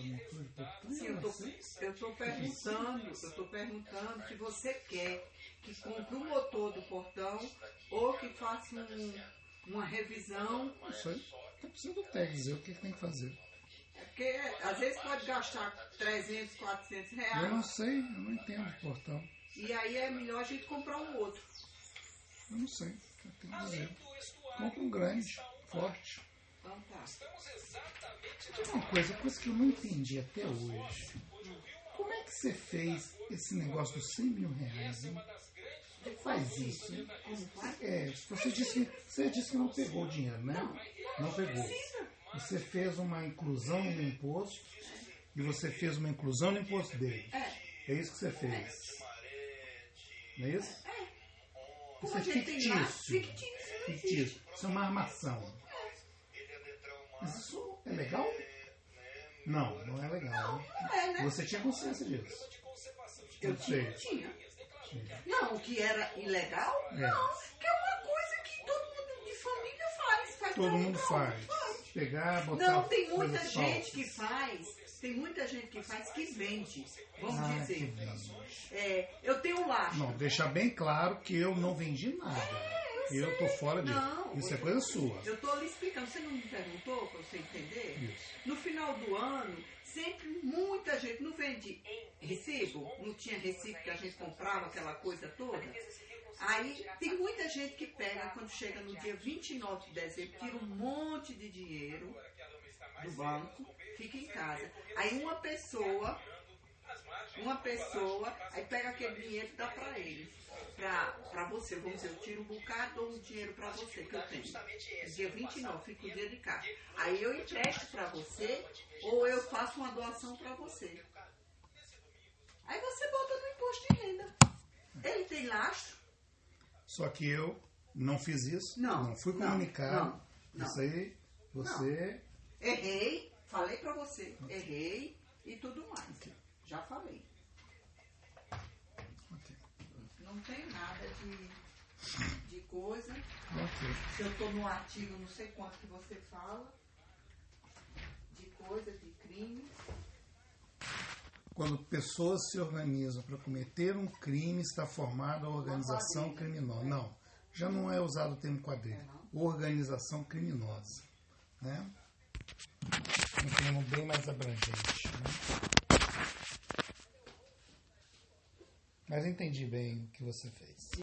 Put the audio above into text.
motor de portão? Sim, eu estou perguntando se você quer que compre o motor do portão ou que faça uma revisão. Isso aí. Tá precisando do técnico dizer o que tem que fazer. É porque às vezes pode gastar 300, 400 reais. Eu não sei, eu não entendo de portão. E aí é melhor a gente comprar um outro. Eu não sei, eu tenho que dizer. Compra um grande, forte. Então tá. Uma coisa que eu não entendi até hoje. Como é que você fez esse negócio dos 100 mil reais, hein? Você faz isso, hein? Como faz? Você disse que não pegou o dinheiro, né? Não pegou. Você fez uma inclusão no imposto e você fez uma inclusão no imposto dele. É isso que você fez. Não é isso? Isso é fictício. Fictício. Isso é uma armação. Mas isso é legal? Não, não é legal. Né? Você tinha consciência disso? Eu tinha. Não, o que era ilegal? É. Não, que é uma coisa que todo mundo de família faz. Todo mundo faz. Pegar, botar. Não, tem muita coisas gente falsas. que faz. Tem muita gente que faz que vende. Vamos Que dizer. vende. Eu tenho um laço. Não, deixar bem claro que eu não vendi nada. Eu tô fora disso. Não, Isso é coisa sua. Eu estou lhe explicando. Você não me perguntou para você entender? Isso. No final do ano, sempre muita gente não vende recibo. Não tinha recibo que a gente comprava, aquela coisa toda. Aí tem muita gente que pega, quando chega no dia 29 de dezembro, tira um monte de dinheiro do banco, fica em casa. Aí uma pessoa, aí pega aquele dinheiro e dá para ele. Para você, vamos dizer, eu tiro um bocado, dou um dinheiro para você que eu tenho. Dia 29, fica o dia de cá. Aí eu empresto para você ou eu faço uma doação para você. Aí você bota no imposto de renda. Ele tem lastro. Só que eu não fiz isso. Não fui comunicado. Não. Isso aí, você... Errei, falei pra você. Errei e tudo mais. Já falei. Ok. Não tem nada de coisa. Ok. Se eu tô no artigo, não sei quanto que você fala. De coisa, de crime. Quando pessoas se organizam para cometer um crime, está formada a organização criminosa. Não, já não é usado o termo quadrilha. Organização criminosa. Né? Um termo bem mais abrangente. Né? Mas eu entendi bem o que você fez.